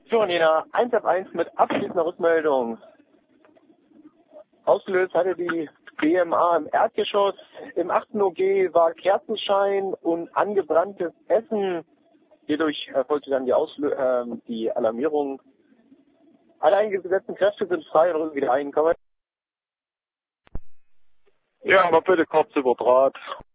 So, Nina, 1 mit abschließender Rückmeldung. Ausgelöst hatte die BMA im Erdgeschoss. Im 8. OG war Kerzenschein und angebranntes Essen. Hierdurch erfolgte dann die Alarmierung. Alle eingesetzten Kräfte sind frei und rücken wieder ein. Ja, mal bitte kurz über Draht.